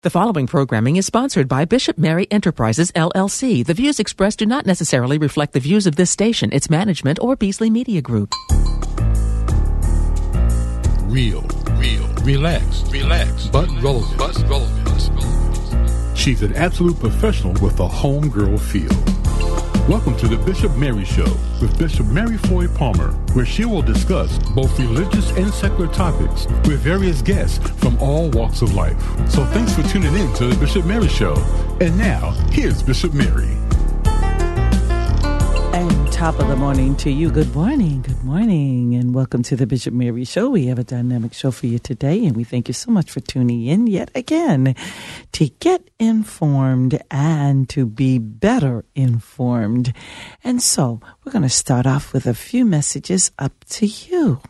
The following programming is sponsored by Bishop Mary Enterprises, LLC. The views expressed do not necessarily reflect the views of this station, its management, or Beasley Media Group. Real, relax, but relevant. She's an absolute professional with a homegirl feel. Welcome to the Bishop Mary Show with Bishop Mary Floyd Palmer, where she will discuss both religious and secular topics with various guests from all walks of life. So thanks for tuning in to the Bishop Mary Show. And now, here's Bishop Mary. And top of the morning to you. Good morning, and welcome to the Bishop Mary Show. We have a dynamic show for you today, and we thank you so much for tuning in yet again to get informed and to be better informed. And so we're going to start off with a few messages up to you.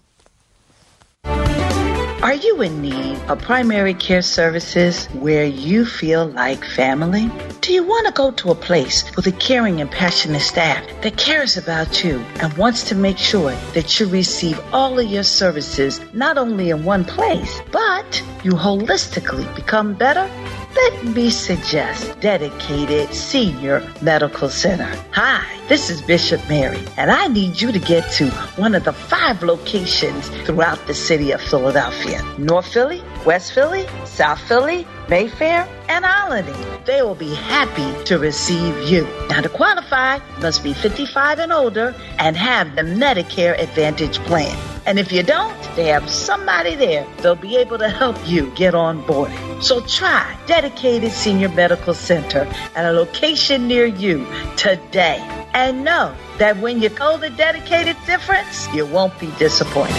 Are you in need of primary care services where you feel like family? Do you want to go to a place with a caring and passionate staff that cares about you and wants to make sure that you receive all of your services not only in one place, but you holistically become better? Let me suggest Dedicated Senior Medical Center. Hi, this is Bishop Mary, and I need you to get to one of the 5 locations throughout the city of Philadelphia. North Philly, West Philly, South Philly, Mayfair, and Alany. They will be happy to receive you. Now, to qualify, you must be 55 and older and have the Medicare Advantage plan. And if you don't, they have somebody there. They'll be able to help you get on board. So try Dedicated Senior Medical Center at a location near you today. And know that when you know the dedicated difference, you won't be disappointed.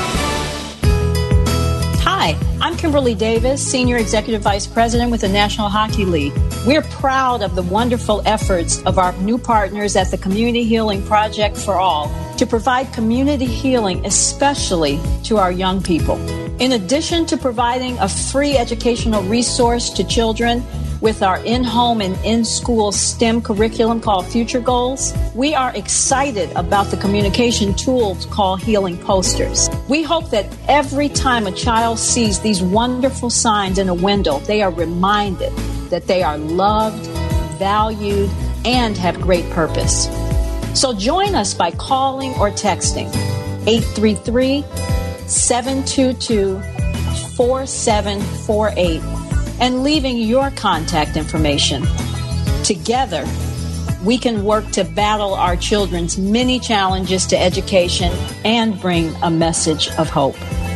Hi, I'm Kimberly Davis, Senior Executive Vice President with the National Hockey League. We're proud of the wonderful efforts of our new partners at the Community Healing Project for All to provide community healing, especially to our young people. In addition to providing a free educational resource to children with our in-home and in-school STEM curriculum called Future Goals, we are excited about the communication tools called Healing Posters. We hope that every time a child sees these wonderful signs in a window, they are reminded that they are loved, valued, and have great purpose. So join us by calling or texting 833-722-4748 and leaving your contact information. Together, we can work to battle our children's many challenges to education and bring a message of hope.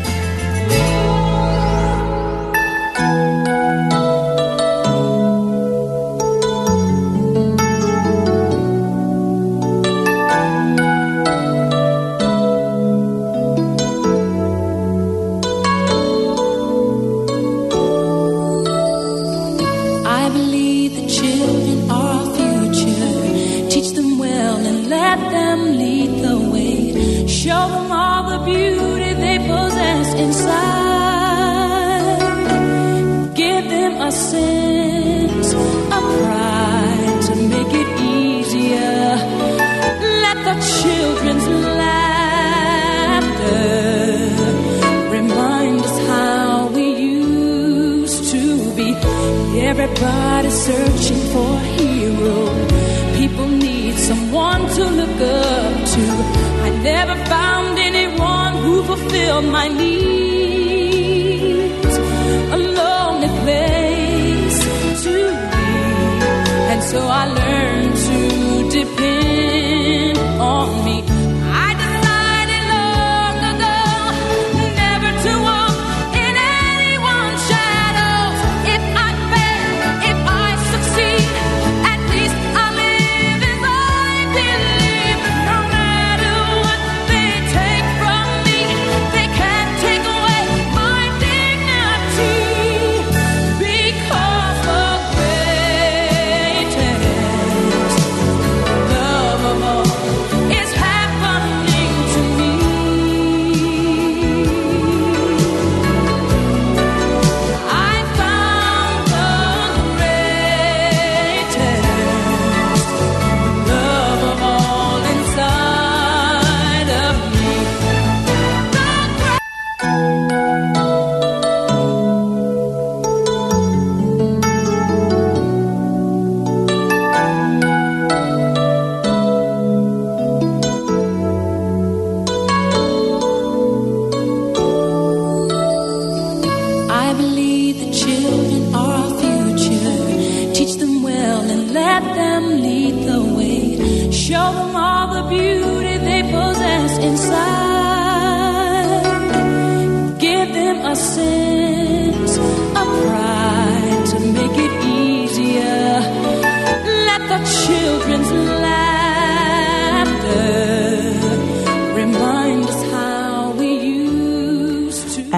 Everybody's searching for a hero. People need someone to look up to. I never found anyone who fulfilled my needs. A lonely place to be. And so I learned to depend on me. I decided long ago never to walk in anyone's shadows. If I fail, if I succeed, at least I live as I believe. No matter what they take from me, they can't take away my dignity. Because the greatest love of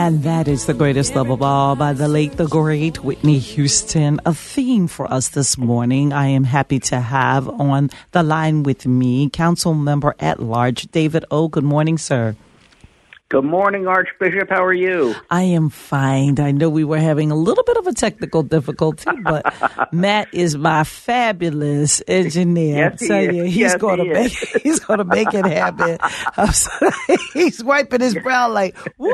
And that is The Greatest Love of All by the late, the great Whitney Houston. A theme for us this morning. I am happy to have on the line with me Council Member at Large David O. Good morning, sir. Good morning, Archbishop. How are you? I am fine. I know we were having a little bit of a technical difficulty, but Matt is my fabulous engineer. Yes, he is. He's going to make it happen. He's wiping his brow like, woo.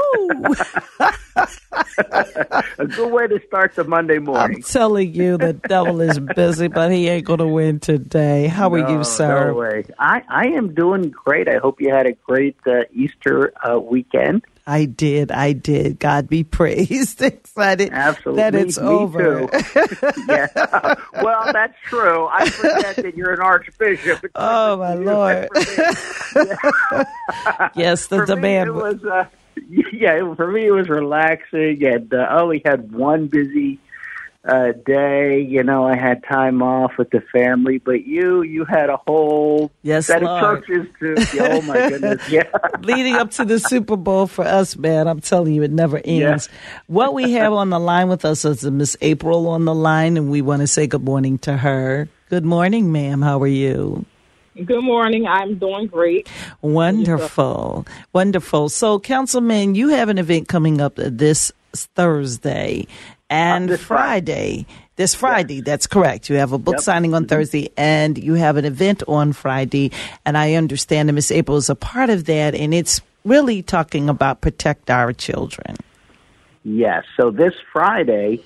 A good way to start the Monday morning. I'm telling you, the devil is busy, but he ain't going to win today. How are you, sir? No way. I am doing great. I hope you had a great Easter weekend. I did. God be praised. Excited Absolutely. that it's over. Too. Yeah. Well, that's true. I forget that you're an archbishop. Oh, my Lord. Yes, the demand. For me, it was relaxing, and I only had one busy day. You know, I had time off with the family, but you had a whole set of churches to. Oh my goodness! Yeah, leading up to the Super Bowl for us, man. I'm telling you, it never ends. Yeah. What we have on the line with us is Miss April on the line, and we want to say good morning to her. Good morning, ma'am. How are you? Good morning. I'm doing great. Wonderful. So, Councilman, you have an event coming up this Thursday and Friday. This Friday, that's correct. You have a book signing on Thursday, and you have an event on Friday. And I understand that Miss April is a part of that, and it's really talking about protect our children. Yes. So this Friday,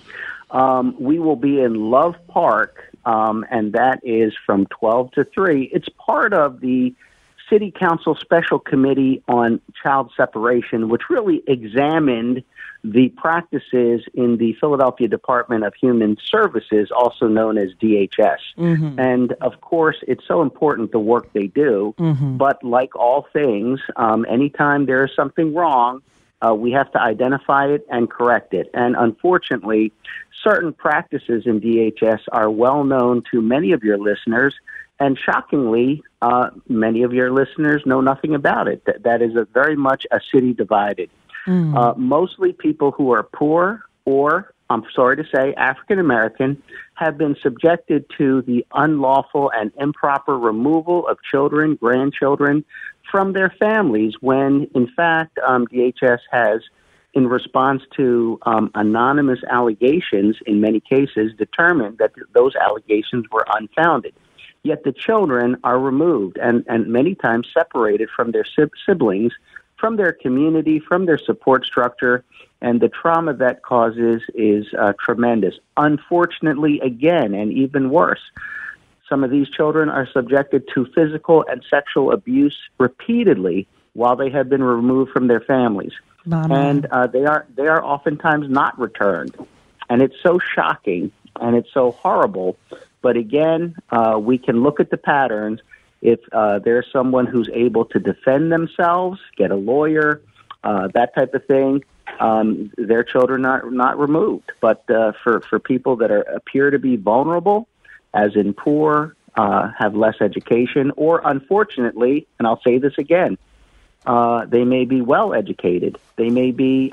we will be in Love Park. And that is from 12 to 3. It's part of the City Council Special Committee on Child Separation, which really examined the practices in the Philadelphia Department of Human Services, also known as DHS. Mm-hmm. And, of course, it's so important the work they do. Mm-hmm. But like all things, anytime there is something wrong, we have to identify it and correct it. And unfortunately, certain practices in DHS are well known to many of your listeners, and shockingly, many of your listeners know nothing about it. That is very much a city divided. Mostly people who are poor or, I'm sorry to say, African American, have been subjected to the unlawful and improper removal of children, grandchildren, from their families when, in fact, DHS has, in response to anonymous allegations, in many cases, determined that those allegations were unfounded. Yet the children are removed and many times separated from their siblings, from their community, from their support structure, and the trauma that causes is tremendous. Unfortunately, again, and even worse, some of these children are subjected to physical and sexual abuse repeatedly while they have been removed from their families. Mama. And they are oftentimes not returned. And it's so shocking and it's so horrible. But again, we can look at the patterns. If there's someone who's able to defend themselves, get a lawyer, that type of thing, their children are not removed. But for people that appear to be vulnerable, as in poor, have less education, or unfortunately, and I'll say this again, they may be well educated. They may be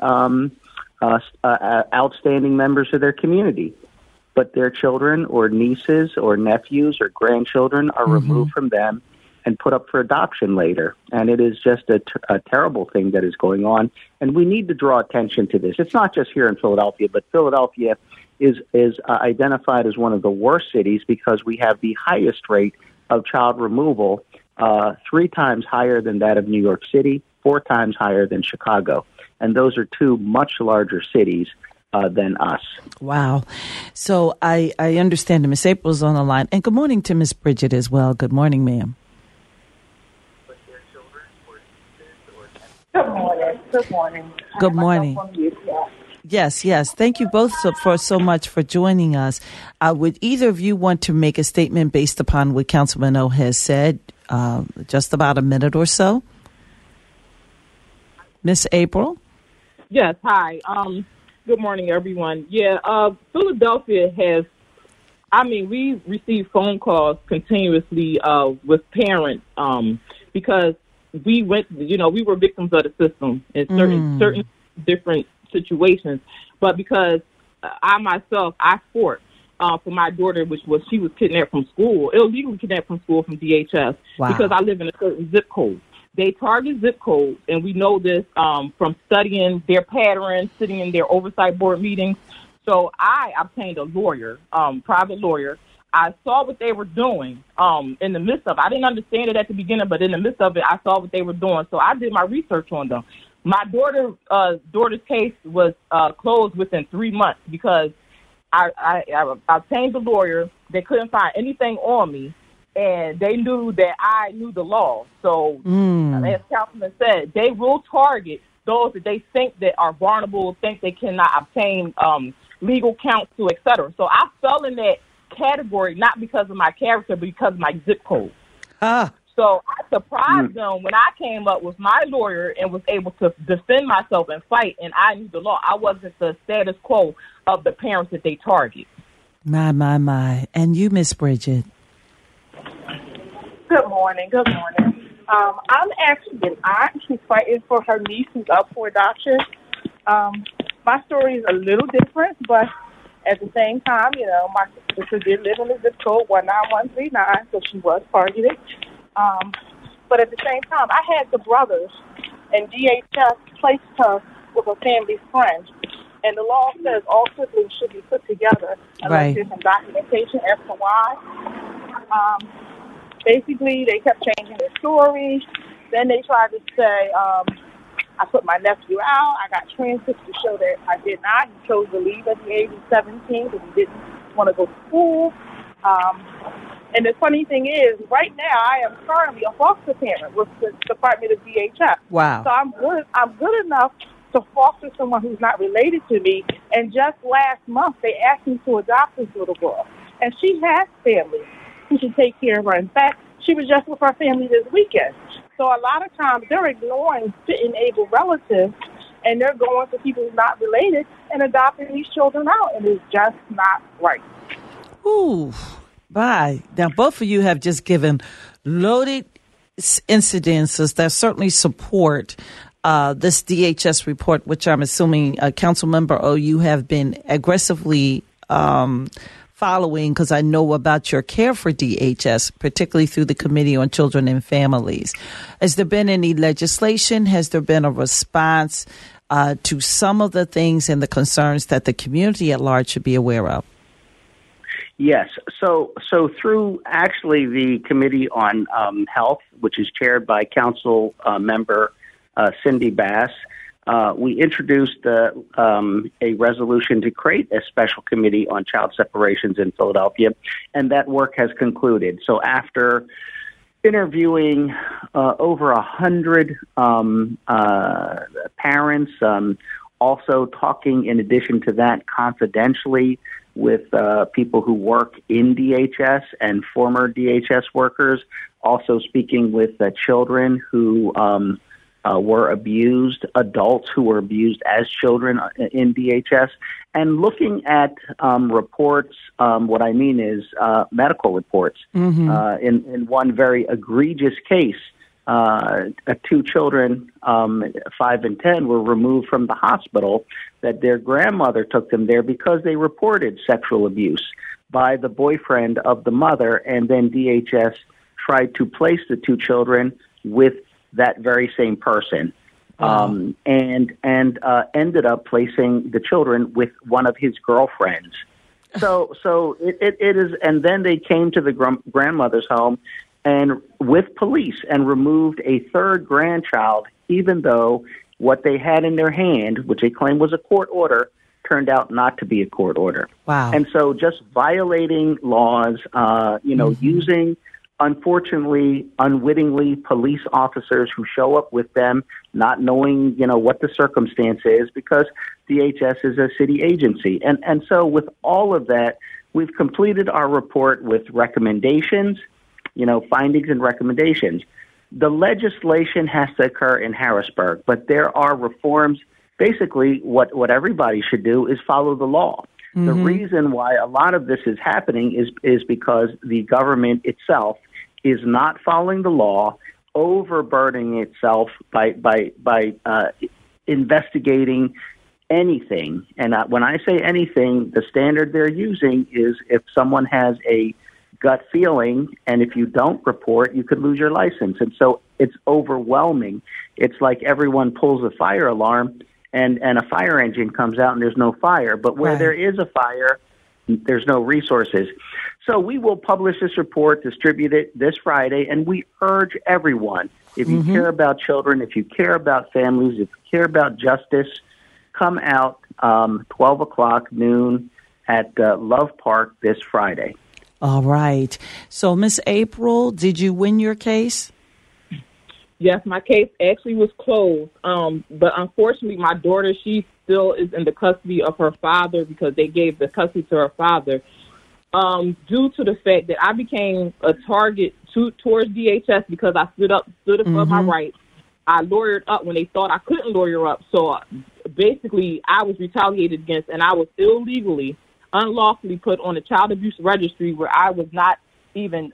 outstanding members of their community, but their children or nieces or nephews or grandchildren are removed from them and put up for adoption later. And it is just a terrible thing that is going on. And we need to draw attention to this. It's not just here in Philadelphia, but Philadelphia is identified as one of the worst cities because we have the highest rate of child removal, 3 times higher than that of New York City, 4 times higher than Chicago. And those are 2 much larger cities than us. Wow. So I understand that Miss April's on the line. And good morning to Miss Bridget as well. Good morning, ma'am. Good morning. Good morning. Good morning. Yes. Thank you both so much for joining us. Would either of you want to make a statement based upon what Councilman O has said? Just about a minute or so. Miss April? Yes. Hi. Good morning, everyone. Yeah, Philadelphia has, we receive phone calls continuously with parents because we were victims of the system in certain different situations. But because I fought for my daughter, she was kidnapped from school, illegally kidnapped from school from DHS, because I live in a certain zip code. They target zip codes, and we know this from studying their patterns, sitting in their oversight board meetings. So I obtained a lawyer, private lawyer. I saw what they were doing in the midst of it. I didn't understand it at the beginning, but in the midst of it, I saw what they were doing. So I did my research on them. My daughter's case was closed within 3 months because I obtained the lawyer. They couldn't find anything on me, and they knew that I knew the law. So as Councilman said, they will target those that they think that are vulnerable, think they cannot obtain legal counsel, et cetera. So I fell in that category not because of my character, but because of my zip code. So I surprised them when I came up with my lawyer and was able to defend myself and fight, and I knew the law. I wasn't the status quo of the parents that they target. My. And you, Miss Bridget? Good morning. I'm actually an aunt. She's fighting for her niece who's up for adoption. My story is a little different, but at the same time, my sister did live in the zip code 19139, so she was targeted. But at the same time, I had the brothers, and DHS placed her with a family friend. And the law says all siblings should be put together unless there's some documentation as to why. Basically, they kept changing their story. Then they tried to say, I put my nephew out. I got transcripts to show that I did not. He chose to leave at the age of 17 because he didn't want to go to school. And the funny thing is, right now, I am currently a foster parent with the Department of DHS. Wow. So I'm good enough to foster someone who's not related to me. And just last month, they asked me to adopt this little girl. And she has family who can take care of her. In fact, she was just with her family this weekend. So a lot of times, they're ignoring fit and able relatives, and they're going to people who's not related and adopting these children out. And it's just not right. Ooh. Bye. Now, both of you have just given loaded incidences that certainly support this DHS report, which I'm assuming, Council Member O, you have been aggressively following, because I know about your care for DHS, particularly through the Committee on Children and Families. Has there been any legislation? Has there been a response to some of the things and the concerns that the community at large should be aware of? Yes. So through actually the Committee on Health, which is chaired by Council Member Cindy Bass, we introduced a resolution to create a special committee on child separations in Philadelphia, and that work has concluded. So after interviewing over 100 parents, also talking in addition to that confidentially with people who work in DHS and former DHS workers, also speaking with children who were abused, adults who were abused as children in DHS, and looking at reports. What I mean is medical reports. In one very egregious case, 2 children, 5 and 10, were removed from the hospital that their grandmother took them there because they reported sexual abuse by the boyfriend of the mother, and then DHS tried to place the 2 children with that very same person, and ended up placing the children with one of his girlfriends. So it is, and then they came to the grandmother's home and with police and removed a 3rd grandchild, even though what they had in their hand, which they claimed was a court order, turned out not to be a court order. Wow. And so just violating laws, using, unfortunately, unwittingly, police officers who show up with them, not knowing, what the circumstance is, because DHS is a city agency. And so with all of that, we've completed our report with recommendations, findings and recommendations. The legislation has to occur in Harrisburg, but there are reforms. Basically, what everybody should do is follow the law. The reason why a lot of this is happening is because the government itself is not following the law, overburdening itself by investigating anything, and when I say anything, the standard they're using is if someone has a gut feeling, and if you don't report, you could lose your license. And so it's overwhelming. It's like everyone pulls a fire alarm, and a fire engine comes out, and there's no fire. But where there is a fire, there's no resources. So we will publish this report, distribute it this Friday, and we urge everyone, if you care about children, if you care about families, if you care about justice, come out 12 o'clock, noon, at Love Park this Friday. All right. So, Miss April, did you win your case? Yes, my case actually was closed. But unfortunately, my daughter, she still is in the custody of her father because they gave the custody to her father. Due to the fact that I became a target towards DHS because I stood up for my rights. I lawyered up when they thought I couldn't lawyer up. So basically, I was retaliated against, and I was unlawfully put on the child abuse registry where I was not even,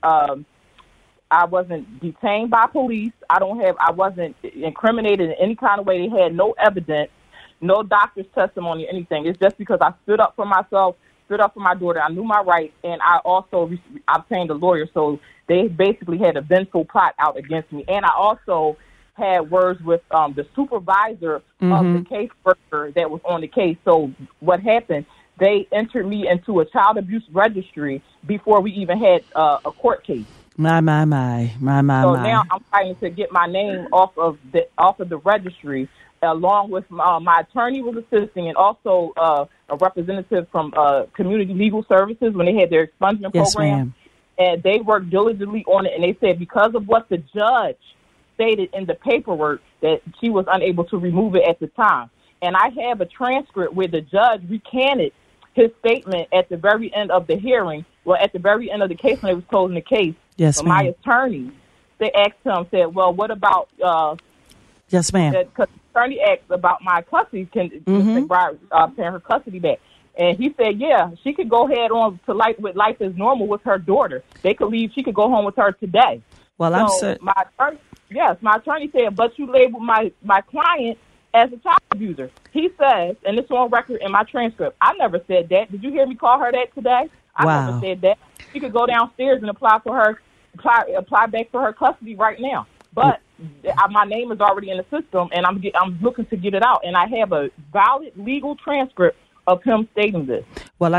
I wasn't detained by police. I wasn't incriminated in any kind of way. They had no evidence, no doctor's testimony, anything. It's just because I stood up for myself, stood up for my daughter. I knew my rights, and I also obtained a lawyer. So they basically had a vengeful plot out against me. And I also had words with the supervisor of the caseworker that was on the case. So what happened, they entered me into a child abuse registry before we even had a court case. My. So now I'm trying to get my name off of the registry, along with my attorney was assisting, and also a representative from Community Legal Services when they had their expungement program. And they worked diligently on it, and they said because of what the judge stated in the paperwork that she was unable to remove it at the time. And I have a transcript where the judge recanted his statement at the very end of the hearing, at the very end of the case when they was closing the case. Yes, my attorney, they asked him, said, well, what about... yes, ma'am. Because the attorney asked about my custody, paying her custody back. And he said, yeah, she could go ahead on to life as normal with her daughter. They could leave. She could go home with her today. Well, so my attorney said, but you labeled my client as a child abuser. He says, and it's on record in my transcript, I never said that. Did you hear me call her that today? I never said that. She could go downstairs and apply back for her custody right now. But my name is already in the system, and I'm looking to get it out. And I have a valid legal transcript of him stating this. Well,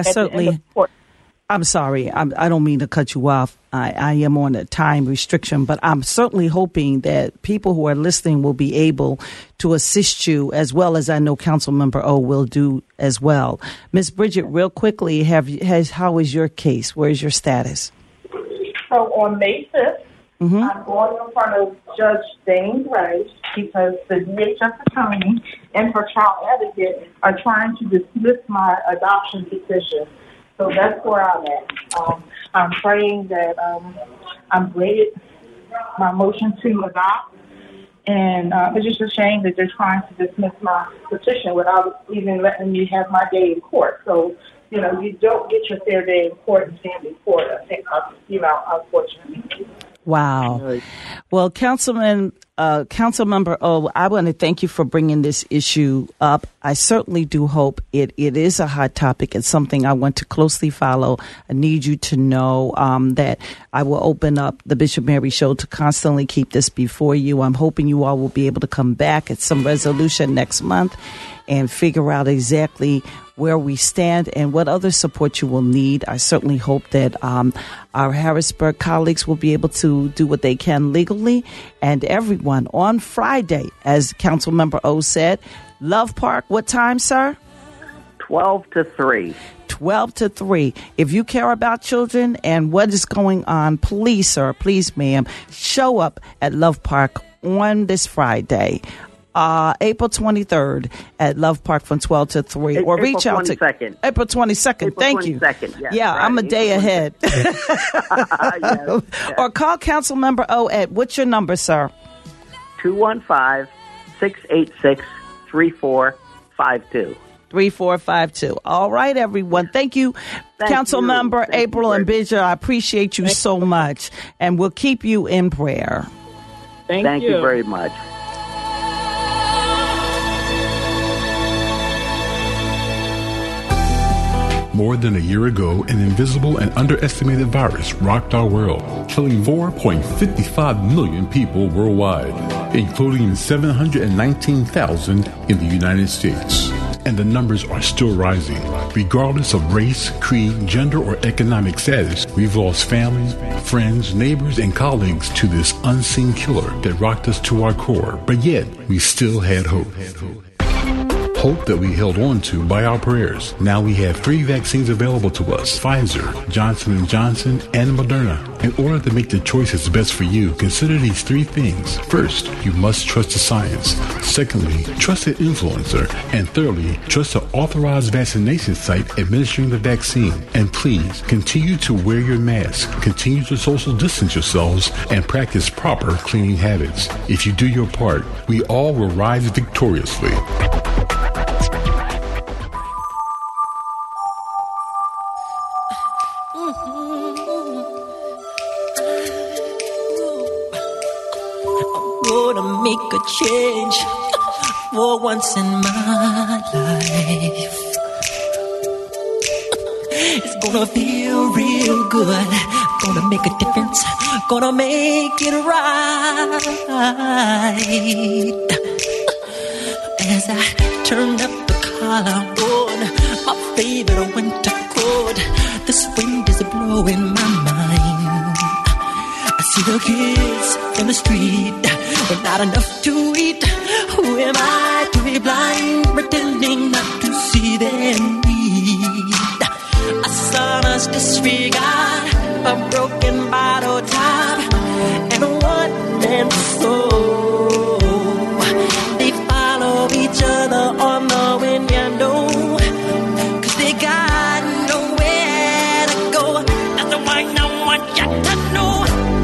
I'm sorry. I don't mean to cut you off. I am on a time restriction, but I'm certainly hoping that people who are listening will be able to assist you, as well as I know Councilmember O will do as well. Ms. Bridget, real quickly, how is your case? Where is your status? So on May 5th, I'm going in front of Judge Dane Gray because the DHS attorney and her child advocate are trying to dismiss my adoption petition. So that's where I'm at. I'm praying that I'm granted my motion to adopt. And it's just a shame that they're trying to dismiss my petition without even letting me have my day in court. So, you don't get your fair day in court and stand in court, I think, unfortunately. Wow. Well, Councilmember O, I want to thank you for bringing this issue up. I certainly do hope it is a hot topic. It's something I want to closely follow. I need you to know that I will open up the Bishop Mary Show to constantly keep this before you. I'm hoping you all will be able to come back at some resolution next month and figure out exactly where we stand and what other support you will need. I certainly hope that our Harrisburg colleagues will be able to do what they can legally. And everyone on Friday, as Councilmember O said, Love Park, what time, sir? 12 to 3. 12 to 3. If you care about children and what is going on, please, sir, please, ma'am, show up at Love Park on this Friday. April 23rd at Love Park from 12 to 3. Or reach out to April 22nd. Thank you. Yeah, right. I'm a day ahead. Yes. Or call Councilmember O at, what's your number, sir? 215-686-3452. 3452. All right, everyone. Thank you, Councilmember April and Bridget. I appreciate you so much. And we'll keep you in prayer. Thank you very much. More than a year ago, an invisible and underestimated virus rocked our world, killing 4.55 million people worldwide, including 719,000 in the United States. And the numbers are still rising. Regardless of race, creed, gender, or economic status, we've lost family, friends, neighbors, and colleagues to this unseen killer that rocked us to our core. But yet, we still had hope. Hope that we held on to by our prayers. Now we have 3 vaccines available to us: Pfizer, Johnson & Johnson, and Moderna. In order to make the choices best for you, consider these 3 things. First, you must trust the science. Secondly, trust an influencer. And thirdly, trust an authorized vaccination site administering the vaccine. And please, continue to wear your mask, continue to social distance yourselves, and practice proper cleaning habits. If you do your part, we all will rise victoriously. Make a change for once in my life. It's gonna feel real good. Gonna make a difference. Gonna make it right. As I turn up the collar on my favorite winter coat, this wind is blowing my mind. I see the kids in the street with not enough to eat. Who am I to be blind, pretending not to see their need? A son's disregard, a broken bottle top, and a one-man soul. They follow each other on the window, 'cause they got nowhere to go. That's why I want you to know.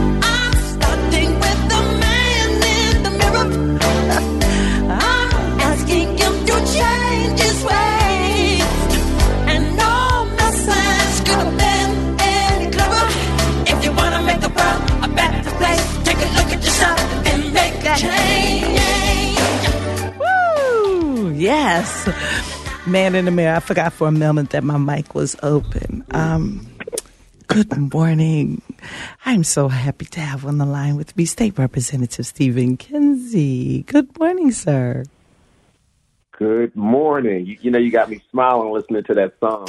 Woo! Yes. Man in the Mirror. I forgot for a moment that my mic was open. Good morning. I'm so happy to have on the line with me State Representative Stephen Kinsey. Good morning, sir. Good morning. You know, you got me smiling listening to that song.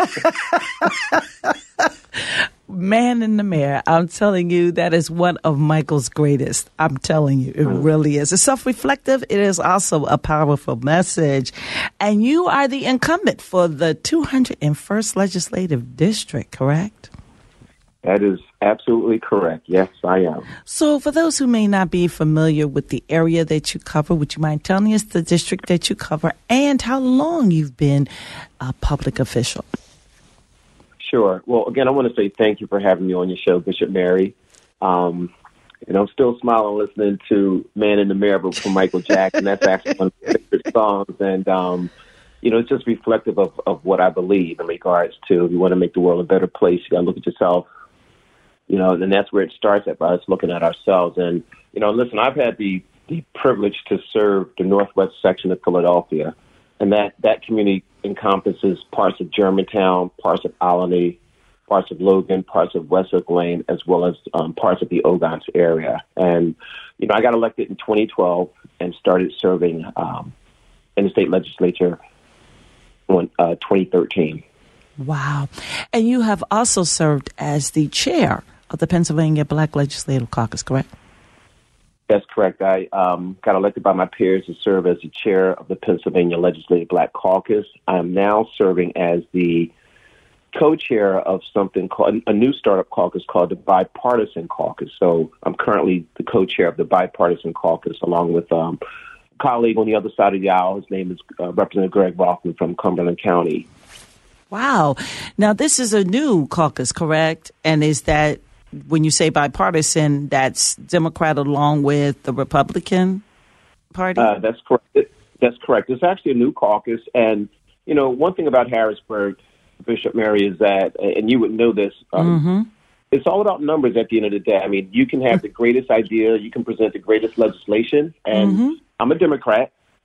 Man in the Mirror. I'm telling you, that is one of Michael's greatest. I'm telling you, it really is. It's self-reflective. It is also a powerful message. And you are the incumbent for the 201st Legislative District, correct? That is absolutely correct. Yes, I am. So for those who may not be familiar with the area that you cover, would you mind telling us the district that you cover and how long you've been a public official? Sure. Well, again, I want to say thank you for having me on your show, Bishop Mary. And I'm still smiling listening to Man in the Mirror from Michael Jackson. That's actually one of my favorite songs. And, you know, it's just reflective of what I believe in regards to if you want to make the world a better place, you got to look at yourself. You know, and that's where it starts at, by us looking at ourselves. And, you know, listen, I've had the privilege to serve the northwest section of Philadelphia. And that community encompasses parts of Germantown, parts of Alany, parts of Logan, parts of Westbrook Lane, as well as parts of the Ogontz area. And, you know, I got elected in 2012 and started serving in the state legislature in 2013. Wow. And you have also served as the chair of the Pennsylvania Black Legislative Caucus, correct? That's correct. I got elected by my peers to serve as the chair of the Pennsylvania Legislative Black Caucus. I am now serving as the co-chair of something called a new startup caucus called the Bipartisan Caucus. So I'm currently the co-chair of the Bipartisan Caucus along with a colleague on the other side of the aisle. His name is Representative Greg Rothman from Cumberland County. Wow. Now, this is a new caucus, correct? And is that, when you say bipartisan, that's Democrat along with the Republican Party? That's correct. That's correct. It's actually a new caucus. And, you know, one thing about Harrisburg, Bishop Mary, is that, and you would know this, it's all about numbers at the end of the day. I mean, you can have the greatest idea, you can present the greatest legislation, and I'm a Democrat,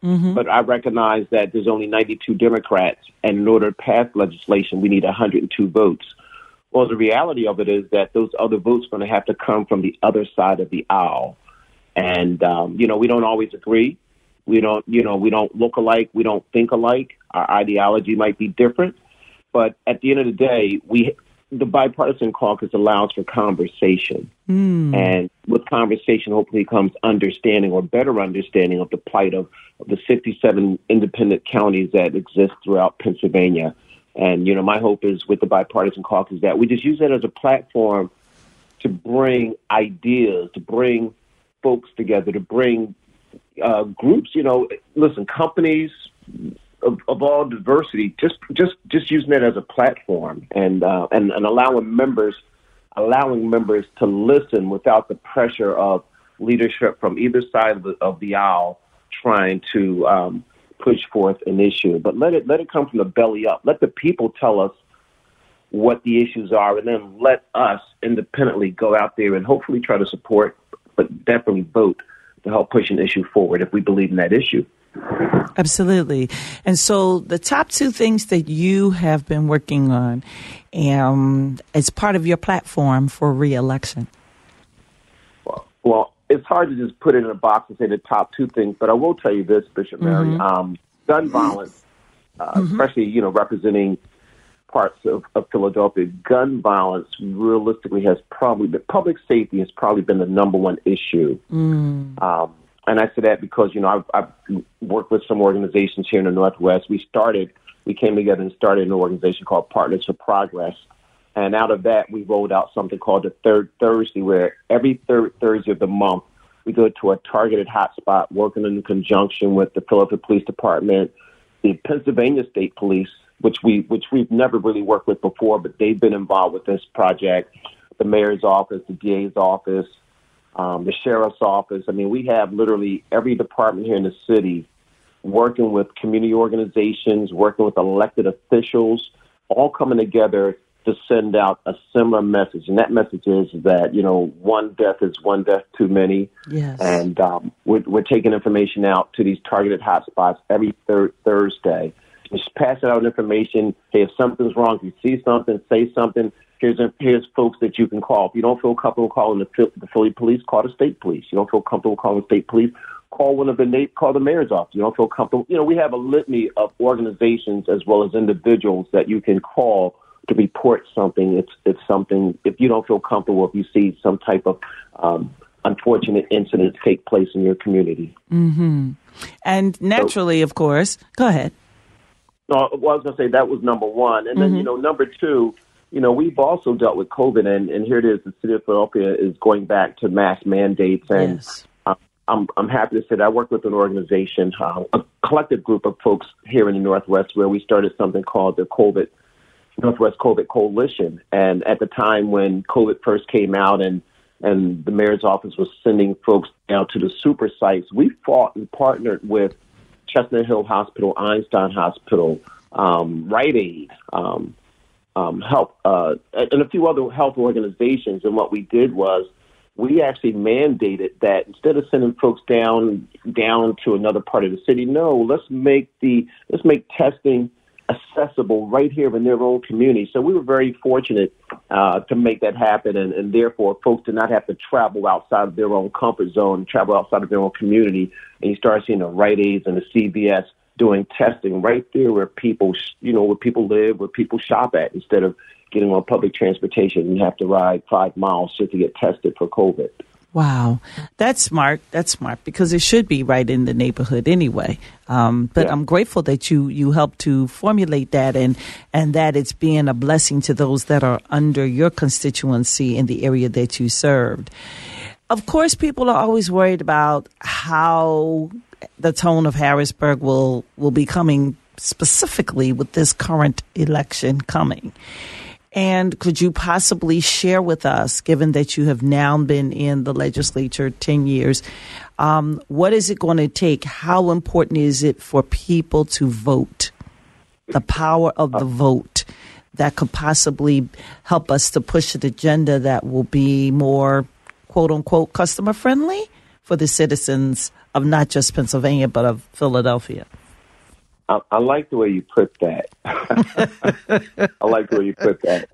But I recognize that there's only 92 Democrats, and in order to pass legislation, we need 102 votes. Well, the reality of it is that those other votes are going to have to come from the other side of the aisle. And, we don't always agree. We don't look alike. We don't think alike. Our ideology might be different. But at the end of the day, the bipartisan caucus allows for conversation. And with conversation, hopefully comes understanding or better understanding of the plight of the 67 independent counties that exist throughout Pennsylvania. And, my hope is with the bipartisan caucus that we just use that as a platform to bring ideas, to bring folks together, to bring groups, listen, companies of all diversity, just using it as a platform and allowing members to listen without the pressure of leadership from either side of the aisle trying to push forth an issue. But let it come from the belly up. Let the people tell us what the issues are, and then let us independently go out there and hopefully try to support, but definitely vote to help push an issue forward if we believe in that issue. Absolutely. And so the top two things that you have been working on as part of your platform for re-election. Well, it's hard to just put it in a box and say the top two things, but I will tell you this, Bishop Mary. Gun violence, especially, representing parts of Philadelphia, gun violence realistically has probably been, public safety has probably been the number one issue. And I say that because, I've worked with some organizations here in the Northwest. We came together and started an organization called Partners for Progress. And out of that, we rolled out something called the Third Thursday, where every third Thursday of the month, we go to a targeted hotspot, working in conjunction with the Philadelphia Police Department, the Pennsylvania State Police, which we've never really worked with before, but they've been involved with this project, the mayor's office, the DA's office, the sheriff's office. I mean, we have literally every department here in the city working with community organizations, working with elected officials, all coming together to send out a similar message. And that message is that, one death is one death too many. Yes. And we're taking information out to these targeted hotspots every third Thursday. Just passing out information. Hey, if something's wrong, if you see something, say something. Here's folks that you can call. If you don't feel comfortable calling the Philly police, call the state police. You don't feel comfortable calling the state police, call call the mayor's office. You don't feel comfortable. We have a litany of organizations as well as individuals that you can call to report something. It's something, if you don't feel comfortable, if you see some type of unfortunate incident take place in your community. And naturally, of course, go ahead. No, I was going to say that was number one. And then, number two, we've also dealt with COVID, and here it is, the city of Philadelphia is going back to mask mandates. And yes. I'm happy to say that I work with an organization, a collective group of folks here in the Northwest, where we started something called the Northwest COVID Coalition. And at the time when COVID first came out and the mayor's office was sending folks down to the super sites, we fought and partnered with Chestnut Hill Hospital, Einstein Hospital, Rite Aid, Help, and a few other health organizations. And what we did was we actually mandated that instead of sending folks down to another part of the city, no, let's make testing accessible right here in their own community. So we were very fortunate to make that happen, and therefore folks did not have to travel outside of their own comfort zone, travel outside of their own community, and you start seeing the Rite Aids and the CVS doing testing right there where people, where people live, where people shop at, instead of getting on public transportation and you have to ride 5 miles just to get tested for COVID. Wow. That's smart. Because it should be right in the neighborhood anyway. But I'm grateful that you helped to formulate that and that it's being a blessing to those that are under your constituency in the area that you served. Of course, people are always worried about how the tone of Harrisburg will be coming specifically with this current election coming. And could you possibly share with us, given that you have now been in the legislature 10 years, what is it going to take? How important is it for people to vote? The power of the vote that could possibly help us to push an agenda that will be more, quote unquote, customer friendly for the citizens of not just Pennsylvania, but of Philadelphia? I like the way you put that. I like the way you put that.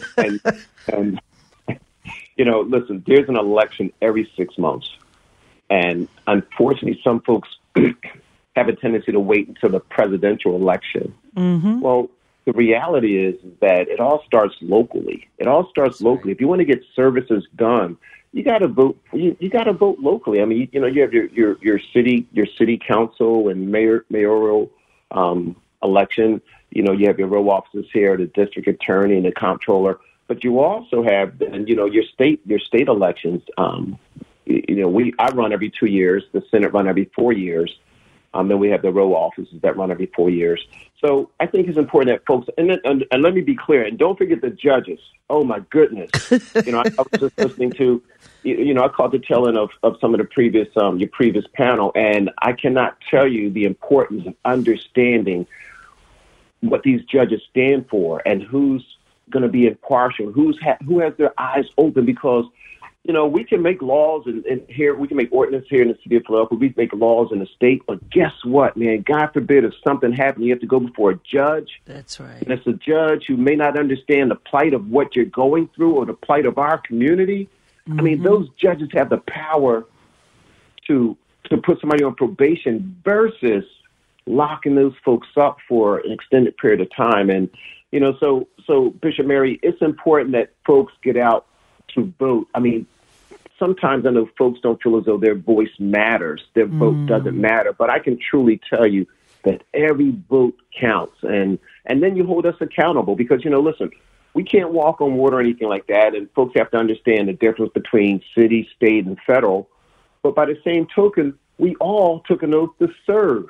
And you know, listen, there's an election every 6 months. And unfortunately, some folks have a tendency to wait until the presidential election. Mm-hmm. Well, the reality is that it all starts locally. It all starts locally. If you want to get services done, you got to vote. You got to vote locally. I mean, you know, you have your city council and mayoral election. You know, you have your row offices here, the district attorney and the comptroller. But you also have, you know, your state elections. You know, I run every 2 years. The Senate run every 4 years. Then we have the row offices that run every 4 years. So I think it's important that folks, and let me be clear, and don't forget the judges. Oh, my goodness. You know, I was just listening to, you know, I caught the tail end of some of the previous, your previous panel, and I cannot tell you the importance of understanding what these judges stand for and who's going to be impartial, who has their eyes open, because you know, we can make laws and here, we can make ordinance here in the city of Philadelphia. We can make laws in the state. But guess what, man? God forbid if something happens, you have to go before a judge. That's right. And it's a judge who may not understand the plight of what you're going through or the plight of our community. Mm-hmm. I mean, those judges have the power to put somebody on probation versus locking those folks up for an extended period of time. And, you know, so Bishop Mary, it's important that folks get out to vote. I mean, sometimes I know folks don't feel as though their voice matters, their vote doesn't matter, but I can truly tell you that every vote counts, and then you hold us accountable because, you know, listen, we can't walk on water or anything like that, and folks have to understand the difference between city, state, and federal, but by the same token, we all took an oath to serve.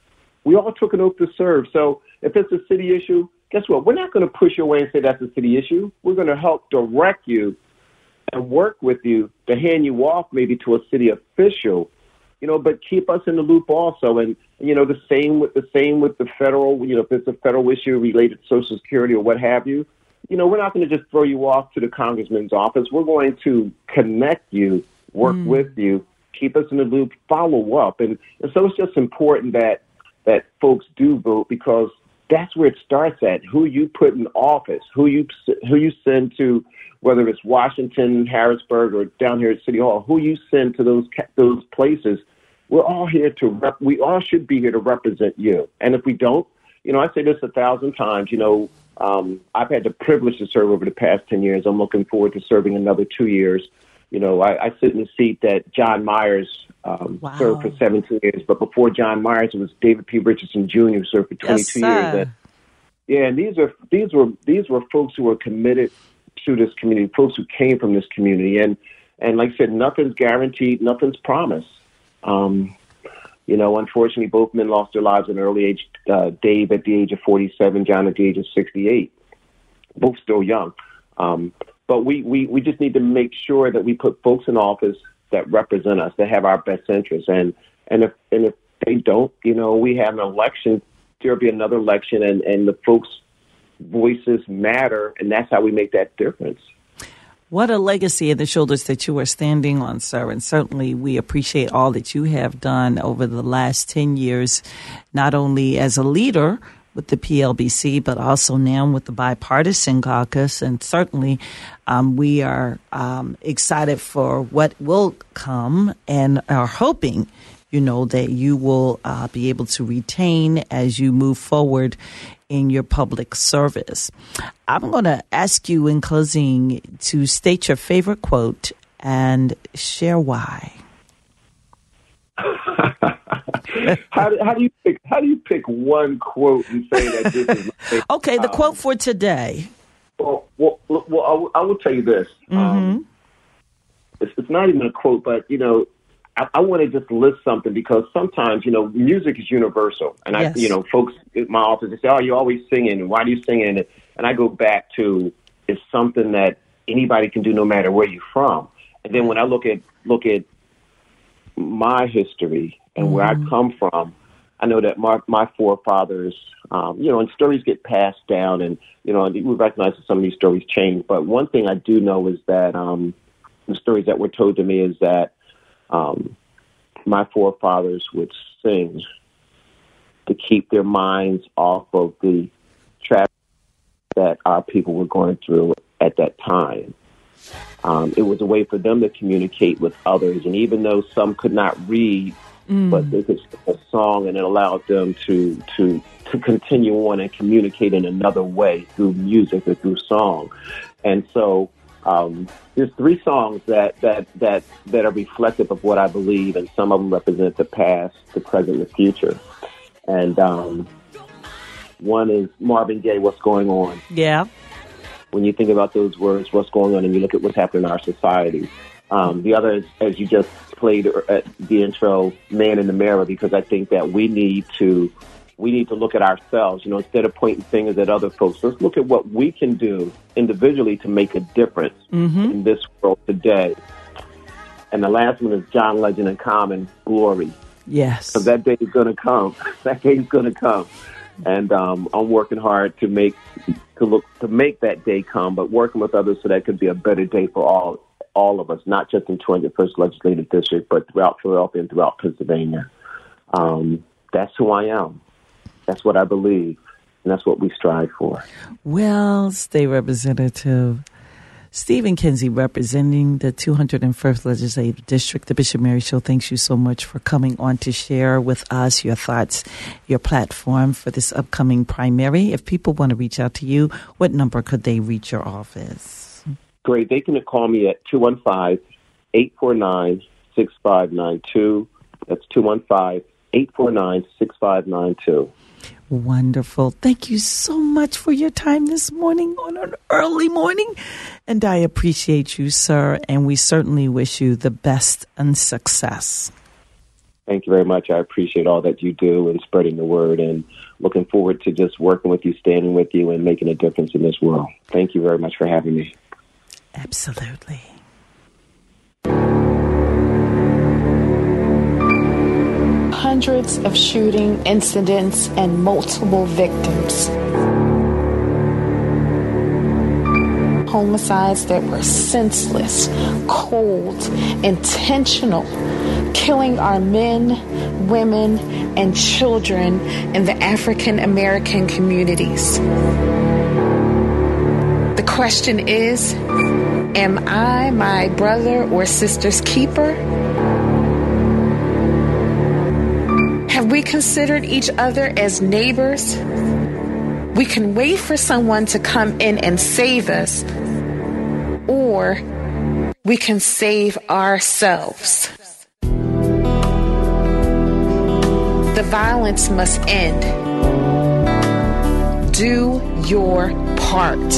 So if it's a city issue, guess what? We're not going to push you away and say that's a city issue. We're going to help direct you and work with you to hand you off maybe to a city official, you know, but keep us in the loop also. And, you know, the same with the federal, you know, if it's a federal issue related to Social Security or what have you, you know, we're not going to just throw you off to the congressman's office. We're going to connect you, work with you, keep us in the loop, follow up. And so it's just important that folks do vote because that's where it starts at, who you put in office, who you send to, whether it's Washington, Harrisburg, or down here at City Hall, who you send to those places. We're all here we all should be here to represent you. And if we don't, you know, I say this 1,000 times, you know, I've had the privilege to serve over the past 10 years. I'm looking forward to serving another 2 years. You know, I sit in the seat that John Myers served for 17 years. But before John Myers, it was David P. Richardson Jr. who served for 22 years. And these were folks who were committed to this community, folks who came from this community. And like I said, nothing's guaranteed, nothing's promised. You know, unfortunately, both men lost their lives at an early age. Dave at the age of 47, John at the age of 68. Both still young. But we just need to make sure that we put folks in office that represent us, that have our best interests. And if they don't, you know, we have an election, there'll be another election, and the folks' voices matter, and that's how we make that difference. What a legacy of the shoulders that you are standing on, sir. And certainly we appreciate all that you have done over the last 10 years, not only as a leader with the PLBC, but also now with the Bipartisan Caucus. And certainly we are excited for what will come and are hoping, you know, that you will be able to retain as you move forward in your public service. I'm going to ask you in closing to state your favorite quote and share why. How do you pick one quote and say that this is my favorite? Okay, the quote for today. Well, I will tell you this. It's not even a quote, but, you know, I want to just list something because sometimes, you know, music is universal. And yes. You know, folks at my office, they say, oh, you're always singing. Why do you sing it? And I go back to, it's something that anybody can do no matter where you're from. And then when I look at my history and where I come from, I know that my forefathers, you know, and stories get passed down and, you know, we recognize that some of these stories change. But one thing I do know is that the stories that were told to me is that my forefathers would sing to keep their minds off of the tragedy that our people were going through at that time. It was a way for them to communicate with others, and even though some could not read, but they could sing a song, and it allowed them to continue on and communicate in another way through music or through song. And so there's 3 songs that are reflective of what I believe, and some of them represent the past, the present, and the future. And one is Marvin Gaye, What's Going On? Yeah. When you think about those words, what's going on, and you look at what's happening in our society. The other is, as you just played at the intro, Man in the Mirror, because I think that we need to look at ourselves, instead of pointing fingers at other folks. Let's look at what we can do individually to make a difference in this world today. And the last one is John Legend and Common, Glory. Yes. So that day is going to come. That day is going to come. And I'm working hard to make that day come, but working with others so that could be a better day for all of us, not just in 201st Legislative District, but throughout Philadelphia and throughout Pennsylvania. That's who I am. That's what I believe, and that's what we strive for. Well, State Representative Stephen Kinsey, representing the 201st Legislative District, the Bishop Mary Show, thanks you so much for coming on to share with us your thoughts, your platform for this upcoming primary. If people want to reach out to you, what number could they reach your office? Great. They can call me at 215-849-6592. That's 215-849-6592. Wonderful. Thank you so much for your time this morning on an early morning. And I appreciate you, sir. And we certainly wish you the best and success. Thank you very much. I appreciate all that you do and spreading the word, and looking forward to just working with you, standing with you, and making a difference in this world. Thank you very much for having me. Absolutely. Hundreds of shooting incidents and multiple victims. Homicides that were senseless, cold, intentional, killing our men, women, and children in the African American communities. The question is, am I my brother or sister's keeper? Have we considered each other as neighbors? We can wait for someone to come in and save us, or we can save ourselves. The violence must end. Do your part.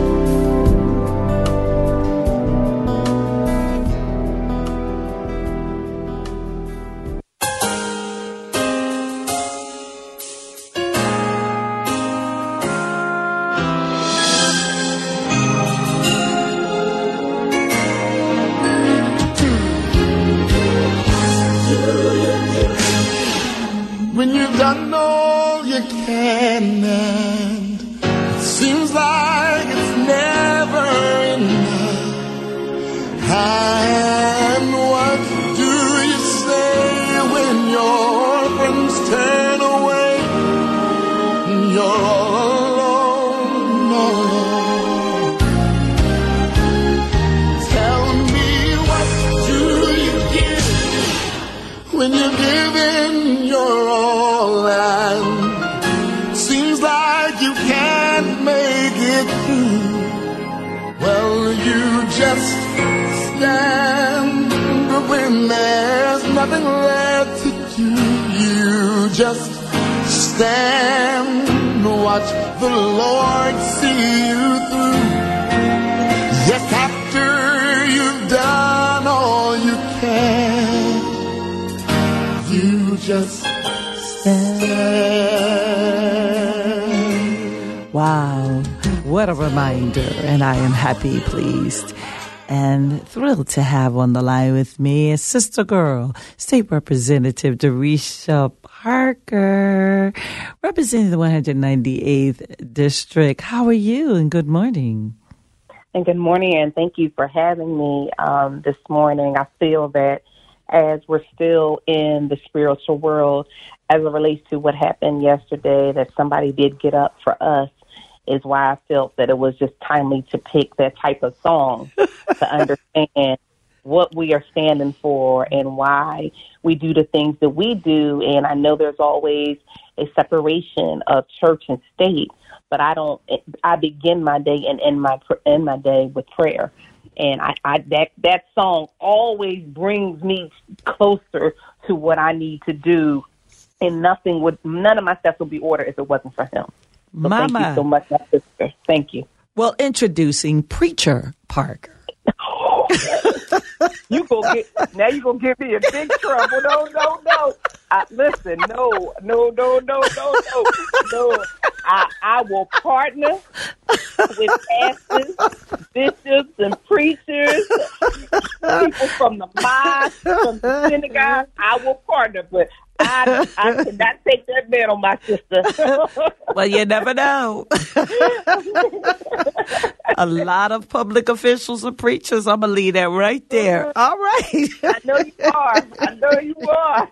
When you've done all you can, and it seems like it's never enough. And what do you say when your friends turn away and you're all alone? Tell me, what do you give when you're giving your all? And seems like you can't make it through. Well, you just stand, but when there's nothing left to do, you just stand, watch the Lord see you through. Yes, after you've done all you can, you just wow, what a reminder. And I am happy, pleased, and thrilled to have on the line with me a sister girl, State Representative Derisha Parker, representing the 198th District. How are you? And good morning. And good morning, and thank you for having me this morning. I feel that as we're still in the spiritual world as it relates to what happened yesterday, that somebody did get up for us, is why I felt that it was just timely to pick that type of song to understand what we are standing for and why we do the things that we do. And I know there's always a separation of church and state, but I begin my day and end my day with prayer. And that song always brings me closer to what I need to do, and none of my steps would be ordered if it wasn't for him. So Mama. Thank you so much, my sister. Thank you. Well, introducing Preacher Parker. You're going to give me a big trouble. No. Listen, no. I will partner with pastors, bishops, and preachers, people from the mosque, from the synagogue. I will partner, but I cannot take that man on my sister. Well, you never know. A lot of public officials and preachers. I'm going to leave that right there. All right. I know you are.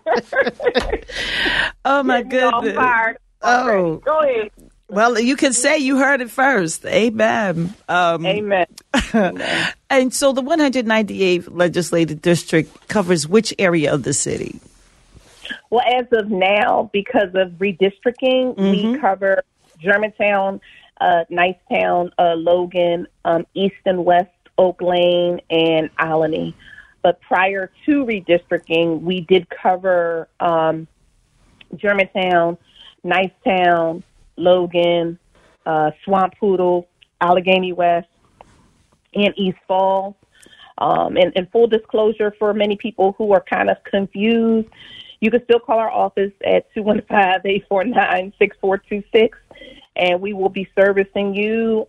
Oh, my goodness. Oh. Go ahead. Well, you can say you heard it first. Amen. Amen. And so the 198th Legislative District covers which area of the city? Well, as of now, because of redistricting, we cover Germantown, Nicetown, Logan, East and West Oak Lane, and Alany. But prior to redistricting, we did cover Germantown, Nicetown, Logan, Swamp Poodle, Allegheny West, and East Falls. And full disclosure for many people who are kind of confused, you can still call our office at 215-849-6426, and we will be servicing you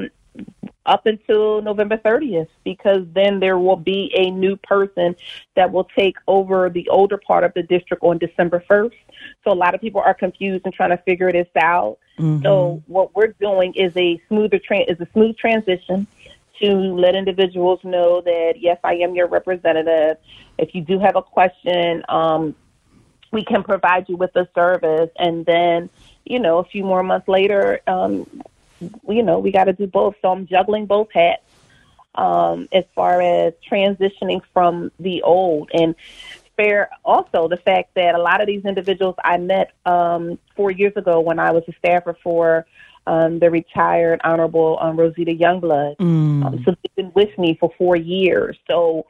up until November 30th, because then there will be a new person that will take over the older part of the district on December 1st. So a lot of people are confused and trying to figure this out. So what we're doing is a smooth transition to let individuals know that, yes, I am your representative. If you do have a question, we can provide you with a service. And then, a few more months later, we got to do both. So I'm juggling both hats as far as transitioning from the old. And also the fact that a lot of these individuals I met 4 years ago when I was a staffer for the retired Honorable Rosita Youngblood. So they've been with me for 4 years. So,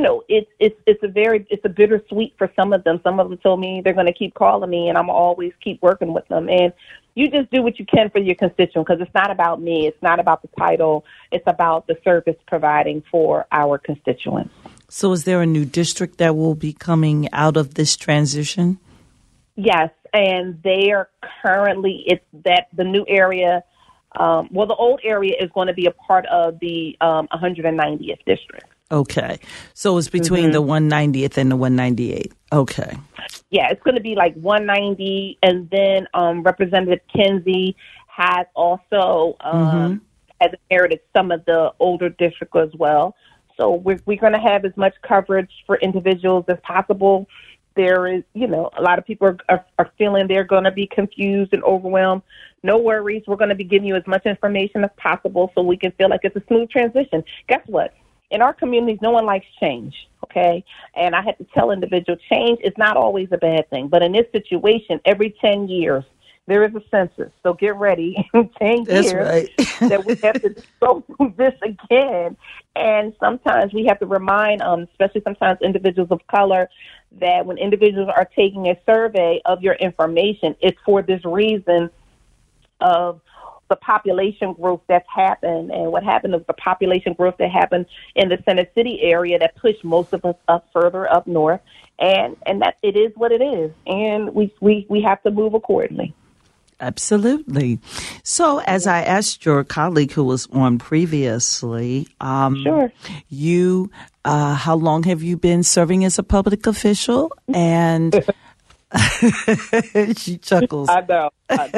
it's a bittersweet for some of them. Some of them told me they're going to keep calling me, and I'm always keep working with them. And you just do what you can for your constituent, because it's not about me. It's not about the title. It's about the service providing for our constituents. So is there a new district that will be coming out of this transition? Yes, and they are currently, the new area, the old area is going to be a part of the 190th district. Okay. So it's between the 190th and the 198th. Okay. Yeah, it's going to be like 190, and then Representative Kinsey has also has inherited some of the older district as well. So we're going to have as much coverage for individuals as possible. There is, a lot of people are feeling they're going to be confused and overwhelmed. No worries. We're going to be giving you as much information as possible so we can feel like it's a smooth transition. Guess what? In our communities, no one likes change, okay? And I had to tell individuals change is not always a bad thing. But in this situation, every 10 years, there is a census. So get ready in 10 That's years right. that we have to go through this again. And sometimes we have to remind, especially sometimes individuals of color, that when individuals are taking a survey of your information, it's for this reason of the population growth that's happened. And what happened is the population growth that happened in the Center City area that pushed most of us up further up north. And that it is what it is. And we have to move accordingly. Absolutely. So as I asked your colleague who was on previously, Sure. You, how long have you been serving as a public official? And She chuckles. I know.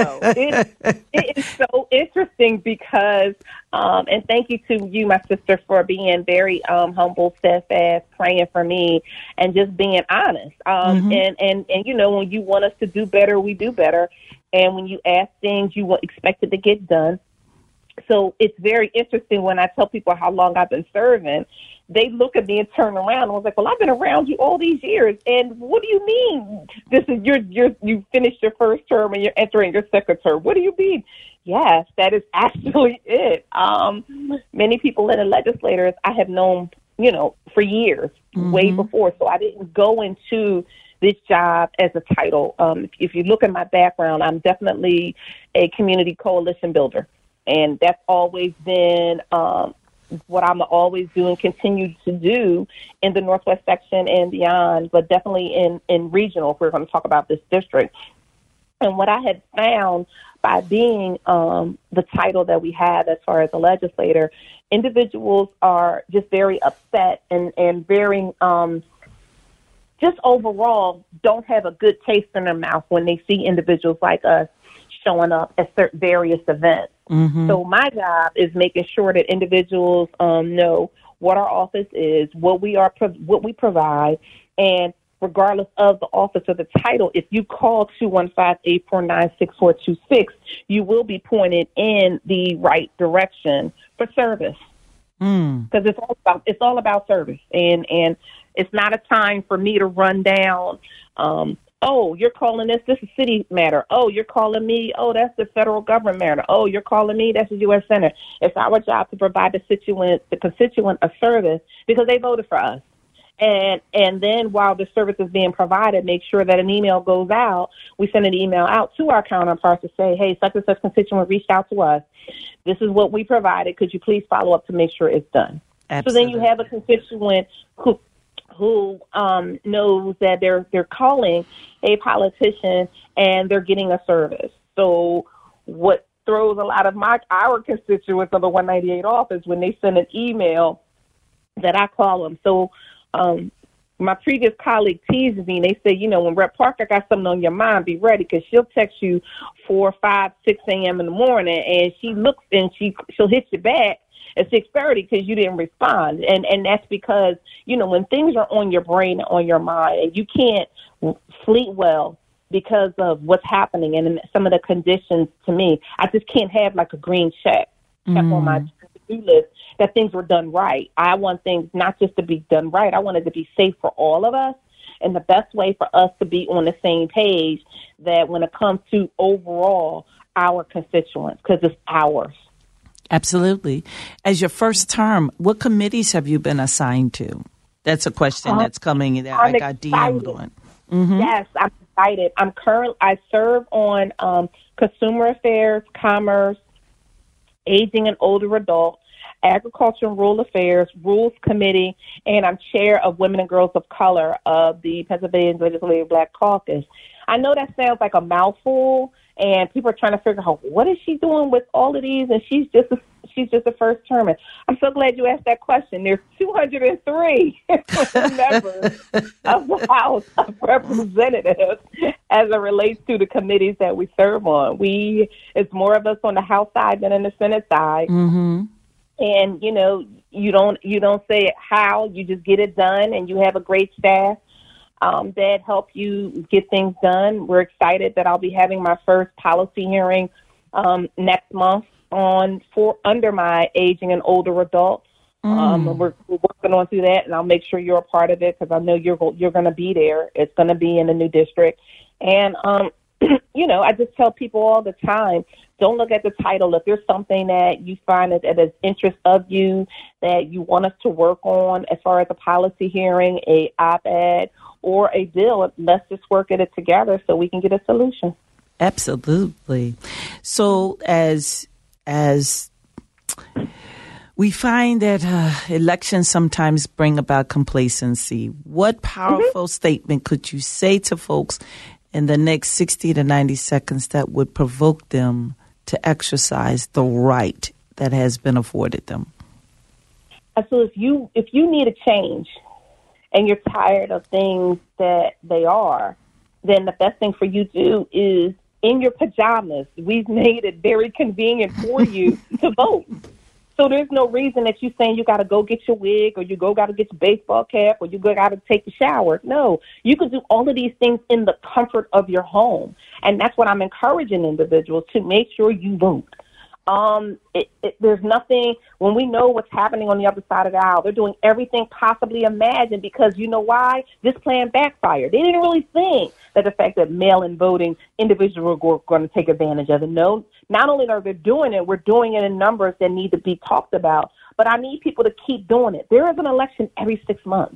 It is so interesting because, and thank you to you, my sister, for being very humble, steadfast, praying for me, and just being honest. And you know, when you want us to do better, we do better. And when you ask things, you expect it to get done. So it's very interesting when I tell people how long I've been serving. They look at me and turn around. I was like, well, I've been around you all these years. And what do you mean? This is you finished your first term and you're entering your second term. What do you mean? Yes, that is actually it. Many people in the legislators I have known, you know, for years, way before. So I didn't go into this job as a title. If you look at my background, I'm definitely a community coalition builder. And that's always been what I'm always do and continue to do in the Northwest section and beyond, but definitely in regional, if we're going to talk about this district. And what I had found by being the title that we have as far as a legislator, individuals are just very upset and very just overall don't have a good taste in their mouth when they see individuals like us showing up at various events. So my job is making sure that individuals know what our office is, what we provide, and regardless of the office or the title, if you call 215-849-6426, you will be pointed in the right direction for service. Because it's all about service, and it's not a time for me to run down. Oh, you're calling this is city matter. Oh, you're calling me. Oh, that's the federal government matter. Oh, you're calling me. That's the U.S. Senate. It's our job to provide the constituent a service because they voted for us. And then while the service is being provided, make sure that an email goes out. We send an email out to our counterparts to say, hey, such and such constituent reached out to us. This is what we provided. Could you please follow up to make sure it's done? Absolutely. So then you have a constituent who knows that they're calling a politician and they're getting a service. So what throws a lot of our constituents of the 198 office when they send an email that I call them. So my previous colleague teases me. They say, you know, when Rep Parker got something on your mind, be ready because she'll text you 4, 5, 6 a.m. in the morning, and she looks and she'll hit you back at 6:30 because you didn't respond. And that's because, you know, when things are on your brain, on your mind, and you can't sleep well because of what's happening and some of the conditions to me, I just can't have like a green check kept on my to-do list that things were done right. I want things not just to be done right. I want it to be safe for all of us. And the best way for us to be on the same page that when it comes to overall our constituents, because it's ours. Absolutely. As your first term, what committees have you been assigned to? That's a question that's coming that I got DM'd on. Yes, I'm excited. I serve on Consumer Affairs, Commerce, Aging and Older Adult, Agriculture and Rural Affairs, Rules Committee, and I'm chair of Women and Girls of Color of the Pennsylvania Legislative Black Caucus. I know that sounds like a mouthful, and people are trying to figure out what is she doing with all of these, and she's just a first term. I'm so glad you asked that question. There's 203 members of the House of Representatives as it relates to the committees that we serve on. It's more of us on the House side than on the Senate side. And you know, you don't say how, you just get it done, and you have a great staff that help you get things done. We're excited that I'll be having my first policy hearing next month under my Aging and Older Adult. We're working on through that, and I'll make sure you're a part of it because I know you're going to be there. It's going to be in the new district. And, you know, I just tell people all the time, don't look at the title. If there's something that you find that is interest of you, that you want us to work on as far as a policy hearing, a op-ed, or a bill, let's just work at it together so we can get a solution. Absolutely. So as we find that elections sometimes bring about complacency, what powerful statement could you say to folks in the next 60 to 90 seconds that would provoke them to exercise the right that has been afforded them? So if you need a change and you're tired of things that they are, then the best thing for you to do is in your pajamas. We've made it very convenient for you to vote. So there's no reason that you're saying you got to go get your wig or you got to get your baseball cap or you got to take a shower. No, you can do all of these things in the comfort of your home. And that's what I'm encouraging individuals to make sure you vote. There's nothing, when we know what's happening on the other side of the aisle, they're doing everything possibly imagined because you know why? This plan backfired. They didn't really think that the fact that mail-in voting, individuals were going to take advantage of it. No, not only are they doing it, we're doing it in numbers that need to be talked about, but I need people to keep doing it. There is an election every 6 months.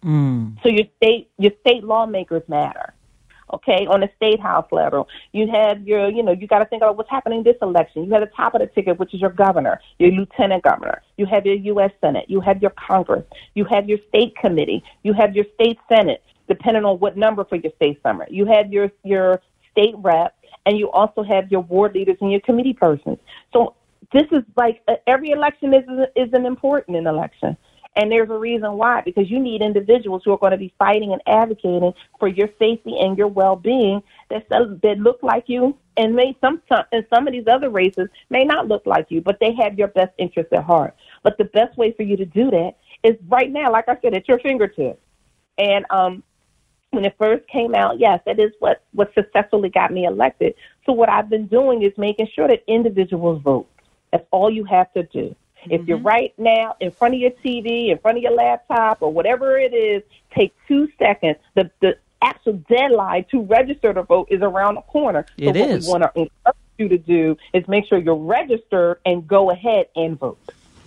So your state lawmakers matter. Okay, on the state house level, you have your, you got to think about what's happening this election. You have the top of the ticket, which is your governor, your lieutenant governor. You have your U.S. Senate. You have your Congress. You have your state committee. You have your state Senate, depending on what number for your state summit. You have your state rep, and you also have your ward leaders and your committee persons. So this is like every election is an important election. And there's a reason why, because you need individuals who are going to be fighting and advocating for your safety and your well-being that look like you, and some of these other races may not look like you, but they have your best interests at heart. But the best way for you to do that is right now, like I said, at your fingertips. And when it first came out, yes, that is what successfully got me elected. So what I've been doing is making sure that individuals vote. That's all you have to do. If you're right now in front of your TV, in front of your laptop, or whatever it is, take 2 seconds. The actual deadline to register to vote is around the corner. So what we want to encourage you to do is make sure you're registered and go ahead and vote.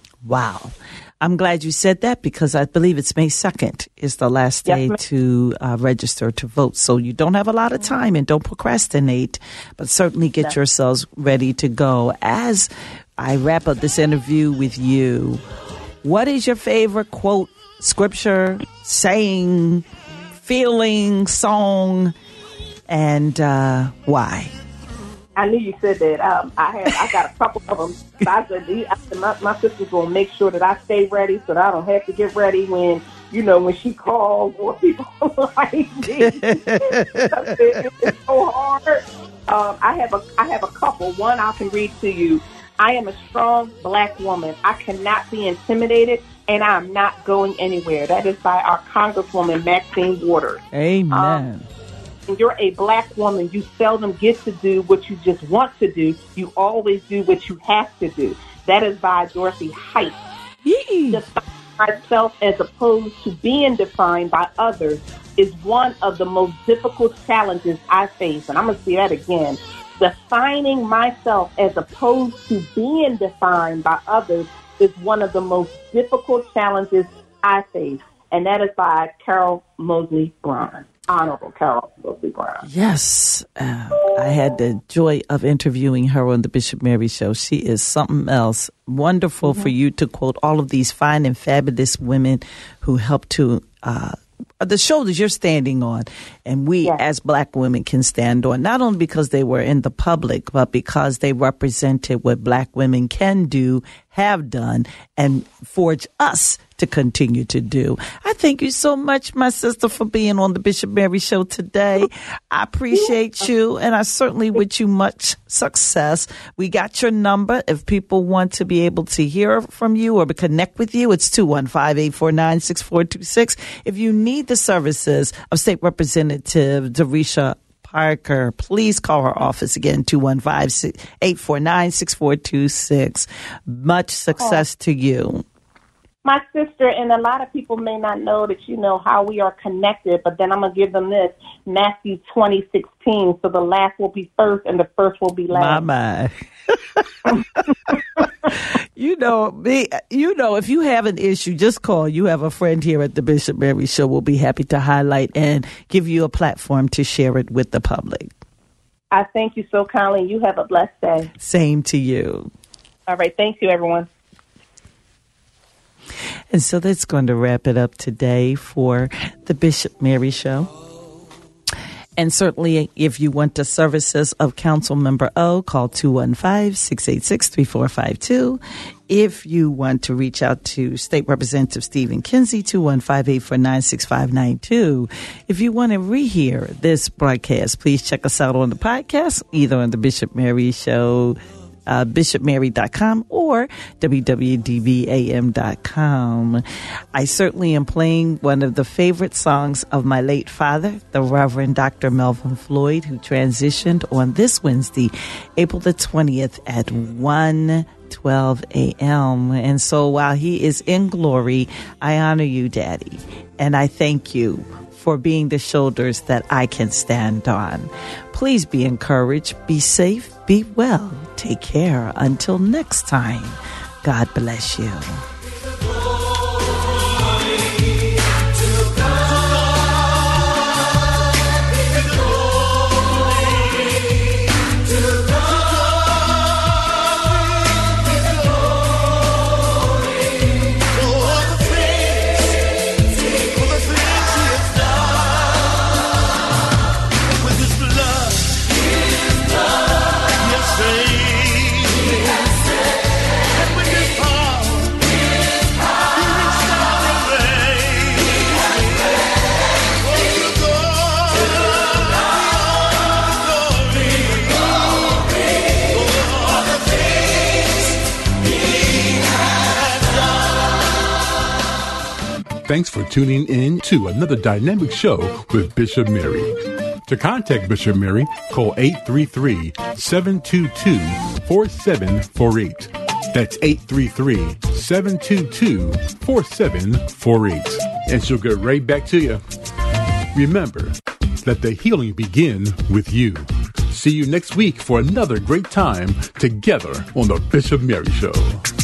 Wow. I'm glad you said that because I believe it's May 2nd is the last day to register to vote. So you don't have a lot of time and don't procrastinate, but certainly get yourselves ready to go. As I wrap up this interview with you, what is your favorite quote, scripture, saying, feeling, song, and why? I knew you said that. I got a couple of them. So I said, my sister's going to make sure that I stay ready so that I don't have to get ready when she calls or people like me. It's so hard. I have a couple. One I can read to you. I am a strong black woman. I cannot be intimidated, and I'm not going anywhere. That is by our Congresswoman, Maxine Waters. Amen. When you're a black woman, you seldom get to do what you just want to do. You always do what you have to do. That is by Dorothy Height. Define myself as opposed to being defined by others is one of the most difficult challenges I face. And I'm going to say that again. Defining myself as opposed to being defined by others is one of the most difficult challenges I face. And that is by Carol Moseley Braun. Honorable Carol Moseley Braun. Yes. I had the joy of interviewing her on the Bishop Mary Show. She is something else. Wonderful for you to quote all of these fine and fabulous women who help to the shoulders you're standing on, and we as black women can stand on, not only because they were in the public, but because they represented what black women can do, have done, and forge us to continue to do. I thank you so much, my sister, for being on the Bishop Mary Show today. I appreciate you, and I certainly wish you much success. We got your number. If people want to be able to hear from you or connect with you, it's 215-849-6426. If you need the services of State Representative Darisha Parker, please call her office again, 215-849-6426. Much success to you. My sister, and a lot of people may not know that how we are connected, but then I'm going to give them this, Matthew 20:16. So the last will be first and the first will be last. My. If you have an issue, just call. You have a friend here at the Bishop Mary Show. We'll be happy to highlight and give you a platform to share it with the public. I thank you so kindly. You have a blessed day. Same to you. All right. Thank you, everyone. And so that's going to wrap it up today for the Bishop Mary Show. And certainly, if you want the services of Councilmember O, call 215-686-3452. If you want to reach out to State Representative Stephen Kinsey, 215-849-6592. If you want to rehear this broadcast, please check us out on the podcast, either on the Bishop Mary Show, bishopmary.com or www.dbam.com. I certainly am playing one of the favorite songs of my late father, the Reverend Dr. Melvin Floyd, who transitioned on this Wednesday, April the 20th at 1:12 a.m. And so while he is in glory, I honor you, Daddy, and I thank you for being the shoulders that I can stand on. Please be encouraged, be safe, be well. Take care. Until next time, God bless you. Thanks for tuning in to another dynamic show with Bishop Mary. To contact Bishop Mary, call 833-722-4748. That's 833-722-4748. And she'll get right back to you. Remember, let the healing begin with you. See you next week for another great time together on the Bishop Mary Show.